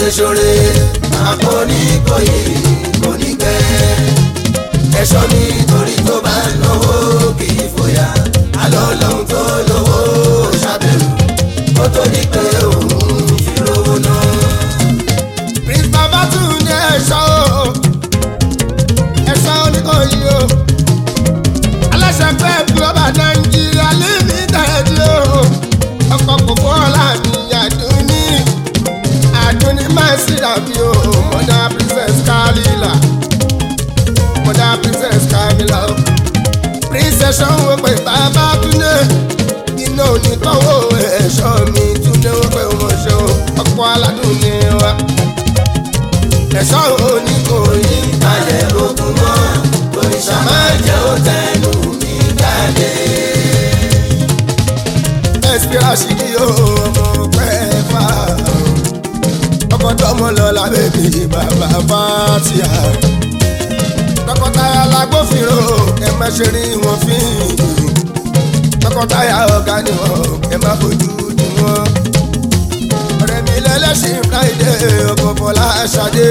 ṣoore àpò ní kòyí kò ní gbẹ. ẹ̀ṣọ́ nítorí tó bá náwó kì í fòyà àlọ́ lọ́hùn tó lówó ṣàbẹ̀rù kó tó ní pé òun fi rówó náà. Prince Babatunde ẹ̀ṣọ́ oníkòyí o aláṣẹ pé global Nigeria limited o ọkọ̀ kò fọ́ọ̀lá ní àdúní máa sì dàbí o mother princess Kamila o princess sanwó pé Babatunde iná onítọ́wọ́ ẹ̀ṣọ́ mi Túndé wọ́n pé wọ́n ṣe o ọkọ̀ aládùn ní wa ẹ̀ṣọ́ oníkòyí balẹ̀ ogun mọ́ òrìṣà máa jẹ́ òtẹ́nu mi jáde. ẹ̀sìpírásìdì o ọmọ pẹ́ fà ọkọ̀ tọmọ lọ lábẹ́bí bàbá fàtíà tọkọtaya lágbófinró ẹ má ṣe rí wọn fín tọkọtaya ọ̀gá ni wọn ẹ má fojú di wọn ọ̀rẹ́ mi lẹ́lẹ́sìn Friday ọkọ̀ Bọ́lá Ṣadé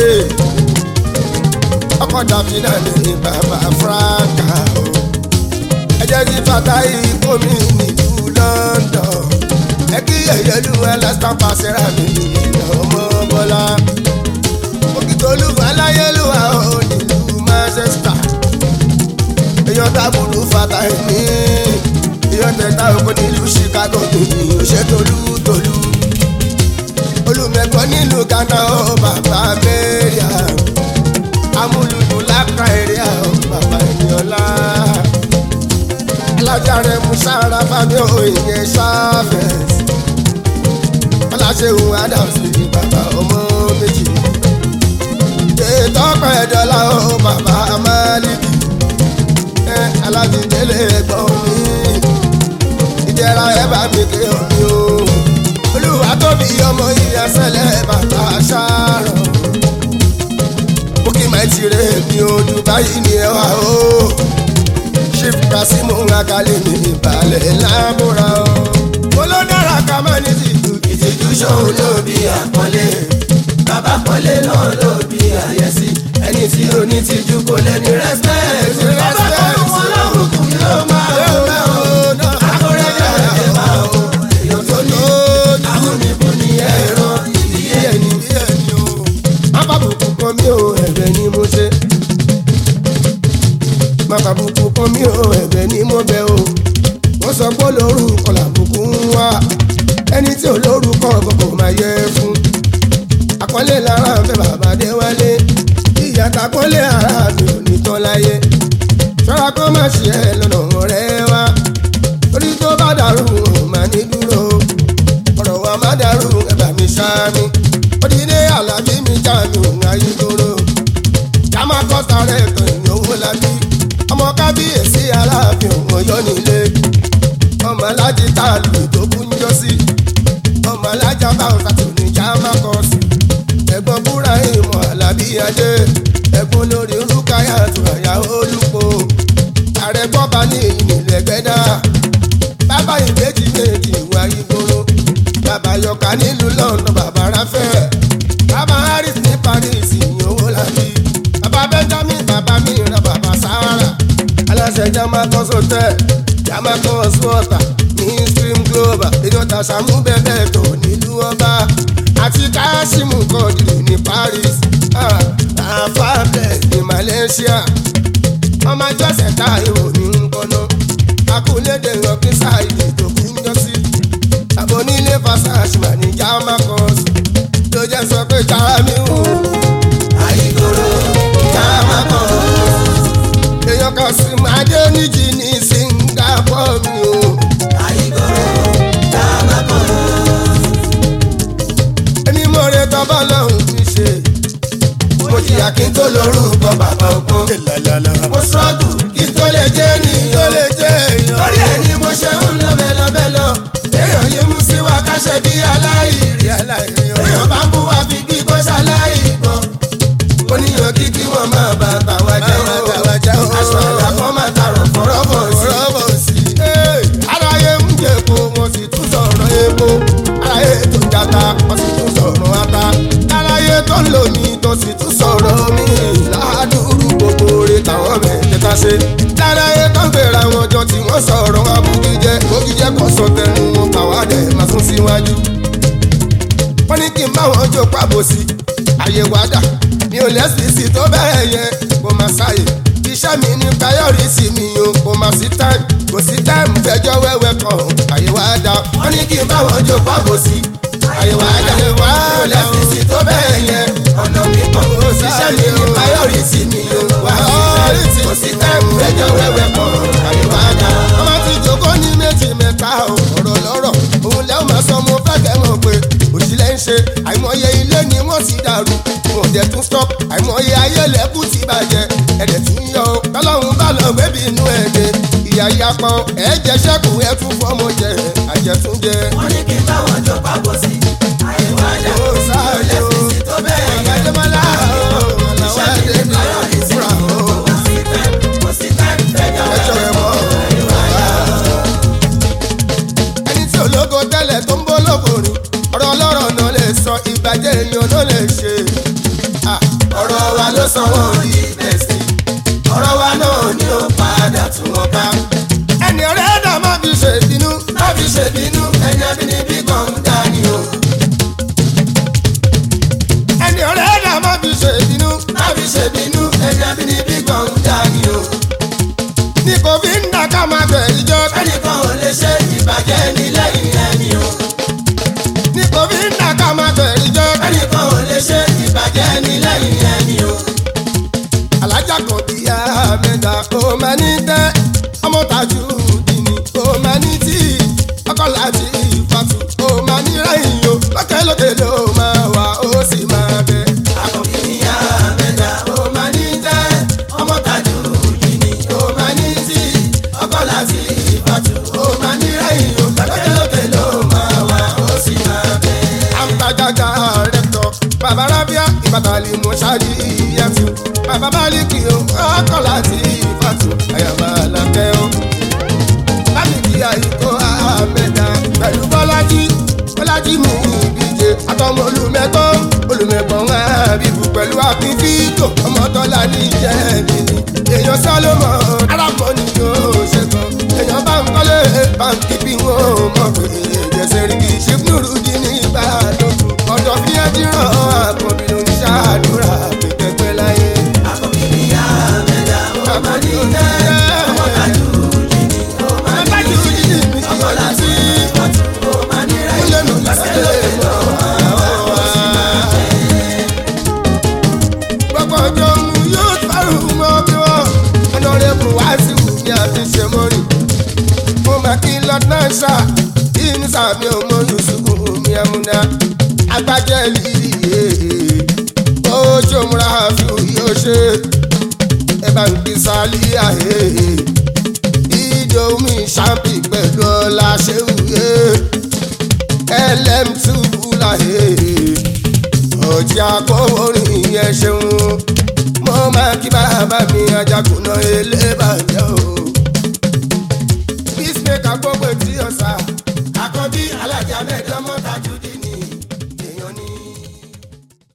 ọkọ̀ dàbínà ní bàbá Franka o ẹ jẹ́ kí Fatahi kó mi nílùú London ẹ kí ẹ̀yẹ́lú ẹlẹ́sítà pàṣẹra mi ọmọ Bọ́lá òkìtolú aláyélúwà ò nílùú Manchester èèyàn tábùrù Fatahi ní èèyàn tẹ̀ta òkú nílùú Chicago tó ní òṣètòlú olùmẹ̀kọ́ nílùú Ghana ó bàbá mẹ́rìà amúlùdùn lápá èrè ó bàbá ìyọ̀lá alájà rẹ̀ musara fami òyìnbó sáfẹ̀s ọláṣẹ́hùn Adams ní bàbá ọmọ méjì ètòpẹ̀ dọ́là ó bàbá Málíkì alájìdélé ẹ̀gbọ́n mi ìjẹra ẹ̀ bá mi ké omi o olúwa tóbi ọmọ ìyàsẹ́lẹ̀ bàbá ṣàrọ̀ bókì máa ti rẹ̀ mi ò Dubai ní ẹwà o Chief Kasimu Akálẹ̀ mi ìbàlẹ̀ lábúra o mo ló dára ká má ní ìtìjú ṣòun ló bí àpọ́nlé bàbá pọ́nlé náà ló bí àyẹ́sí ẹni tí ó ní tìjú kò lẹ́ni respect bàbá kan wọn lọ́hùn yóò máa wọ́n akọ̀rẹ́jà ẹ̀ máa wọ́n èèyàn tó ní amúnibù ní ẹ̀rọ ìdíyẹ ẹni o má bàbùkù kan mi ò ẹ̀bẹ̀ ni mo ṣe má bàbùkù kan mi ò ẹ̀bẹ̀ ni mo bẹ̀ o wọ́n sọ pé olórúkọ làbùkù ń wá ẹni tí olórúkọ gbogbo máa yẹ fún àkọlé lára ń fẹ́ bàbá dé wálé ìyàtà kọ́lé ara mi ò ní tán láyé ṣọ́ra kó má ṣe ẹ lọ́nà ọ̀rẹ́ wa orí tó bá dàrú mà ní dúró ọ̀rọ̀ wa má dàrú ẹ̀bà mi ṣáámi òdìdé àlàbí mi já mi òun ayé dúró jámá kọ́ta rẹ̀ tán ìyówó lábí ọmọ kábíyèsí aláàfin òun ọ̀yọ́ nílé ọmọ alájí tá a lù tó kú ń jọ sí ọmọ alájà bá ọ̀sà tó ní jámá kọ́ sí ẹ̀gbọ́n búra ìmọ̀ àlàbí adé ẹ̀gbọ́n lórí rúkàyà tó àyà olùkọ́ ààrẹ bọ́ba ní ìnìlẹ̀ gbẹ́dá bàbá ìbejì méjì ìwà ìgboro bàbá yọkà nílùú London bàbá ráfẹ́ bàbá Harris ní Paris ìyówó làbí bàbá Benjamin bàbá mìíràn bàbá Sahara aláṣẹ Jamaica hotel Jamaica water ní Stream Global ìdọ́ta Sàmú bẹ́ẹ̀ tó nílùú ọba àti Kásímù kọ́ọ̀dìrì ní Paris àfàbẹ̀ ní Malaysia ọmọ jọ́sẹ̀ táyò ní nkọ́nà akúlédè rọ́kí sáìdì tó kú ń jọ sí àbónílé fasashima ní Jamakos ló jẹ́ sọ pé Jamiu àyíkòrò Jamakos èèyàn kan sì máa dé níjì ní Singapore mi o àyíkòrò Jamakos ẹni mọ̀rẹ́ tọ́bọ̀ lọ́hùn ti ṣe mo jìyà kí n tó lórúkọ bàbá ògún mo sọ́ọ̀dù kí n tó lè jẹ́ ènìyàn lórí ẹni mo ṣe ń lọ́bẹ̀ lọ èèyàn yìí mú sí wa káṣẹ bí aláìrí èèyàn bá ń bú wa fi bí kó ṣaláìgbọ́ oníyàn kíkí wọn máa bá tàwa jẹ́ o aṣọ àlàkọ́ máa tarọ̀ fọ́rọ́bọ̀ sí aráyé ń jẹ epo wọn sì tún sọ̀rọ̀ epo aráyé tó jata wọn sì tún sọ̀rọ̀ ata aráyé ṣe láráyé kan gbéra wọn jọ tí wọ́n sọ̀rọ̀ abúgíjẹ́ ògíjẹ́ kan sọ tẹnu wọn pàwádẹ́ máa sún síwájú. wọ́n ní kí n bá wọn jó pàbò sí àyẹ̀wò àdá mi ò lẹ́sìsì tó bẹ́ẹ̀ yẹn kò máa ṣàyè iṣẹ́ mi ní priority mi o kò máa sí time kò sí time fẹjọ́ wẹ́wẹ́ kan àyẹ̀wò àdá. wọ́n ní kí n bá wọn jó pàbò sí àyẹ̀wò àdá mi ò lẹ́sìsì tó bẹ́ẹ̀ yẹn ọ̀nà mi kò iṣẹ́ mi ní priority mi o kò sí time fẹjọ́ wẹ́wẹ́ kan àyẹ̀wò àdá. ọmọ ti jókòó ní méjì mẹ́ta ọ̀rọ̀ lọ́rọ̀ òun lẹ́wọ̀n máa sọ mo fẹ́ kẹ́ mọ̀ pé òṣìlẹ̀ ń ṣe àìmọye ilé ni wọ́n ti dàrú wọn ò dẹ̀ tún stop àìmọye ayélẹ́kù ti bàjẹ́ ẹ̀dẹ̀ tún yọ ọ́ tọ́lọ́run bá lọ gbẹ́bí inú ẹ̀dẹ̀ ìyá yapọ̀ ẹ̀jẹ̀ ṣẹ́kù ẹ̀ tún fọ́mọ jẹ àjẹtúnjẹ. wọ́n ní kí n bá wọn jọ pàbó sí àyẹ̀wò àjà lẹ́sìsì tó bẹ́ẹ̀ yẹn iṣẹ́ mi ní priority kò sí time fẹjọ́ wẹ́wẹ́ kan àyẹ̀wò àjà. ẹni tí ológo tẹ́lẹ̀ tó ń bọ́ lókòrin ọ̀rọ̀ ọlọ́rọ̀ náà lè sọ ìbàjẹ́ èèyàn ló lè ṣe. ọ̀rọ̀ wa ló sọ wọ́n di bẹ́sì ọ̀rọ̀ wa náà ni ó padà tún wọn bá. ẹni ọ̀rẹ́ ẹ̀dá má fi ṣèbínú. má fi ṣèbínú ẹni abínibí kan ń dání o. ẹni ọ̀rẹ́ ẹ̀dá má fi ṣèbínú. má fi ṣèbínú ẹni abínibí kan ń dání o. ní kò fi ń dà ká máa bẹ̀ ìjọ. ẹnìkan ò lè ṣe ìbàjẹ́ ní lẹ́yìn ẹni o. ní kò fi ń dà ká máa bẹ̀ ìjọ. ẹnìkan ò lè ṣe ìbàjẹ́ ní lẹ́yìn ẹni o. alájà kan bí i àmẹ́ta kò máa ní tẹ́ ọmọ tajú dìní kò máa ní tí ọkọ láti ìfàtú kò máa ní rẹ́yìn o lókèlókè ló máa wà ó sì máa bẹ. àkọ́bí ni yá mẹ́ta ó máa ní tẹ́ ọmọ tajú dìní ó máa ní tí ọkọ láti ìfàtú ó máa ní rẹ́yìn o lókèlókè ló máa wà ó sì máa bẹ. àǹtajájà rẹ̀tọ̀ bàbá rábíà ìbàdàlì mọ̀ṣáàjì ìyẹ̀tù bàbá bálíkì o ọkọ láti ìfàtú àyàbá làkẹ́ o. bámikì àyíkó àmẹ́ta pẹ̀lú bọ́lájí mú ìdíje àtọmọ olùmẹ̀gbọ́n àbíbù pẹ̀lú àbífíkò ọmọdọ́là ní ìjẹ́bi ni èèyàn sálọ́mọ arákùnrin ni yóò ṣe kan èèyàn bá ń kọ́lé báńkì bí wọn ò mọ̀ pé ìjẹsẹ̀ rí kì í ṣe fúnrú jí ní ìbàdàn ọ̀dọ̀ fi ẹ́ díràn àkọ́bí ló ń ṣàdúrà pẹ̀pẹ́ láyé. àkọ́bí ni yá mẹ́ta ó máa ní tẹ́ ọmọ tajú dìní ó máa ní tí ọkọ láti ìfàtú ó máa ní rẹ́yìn lókèlókè ló máa wà ó sì máa bẹ. gbogbo ọjọ́ mu yóò fẹ́rù mọ́ bí wọ́n ọ̀nàrẹ́bù wá sí wù ní àti ṣe mọ́rin. mo máa kí lọ́dún ṣá inú sàmì ọmọ yusufu mi amúná agbájẹ́ líle ojú múra fi yóò ṣe ẹ bá ń kí sálíà ìjọ mi ṣàǹpì pẹ̀lú ọlá ṣéwúyé lm2 láyé ọjà kówórin yẹn ṣeun mo máa kí bàbá mi ajagunà elébà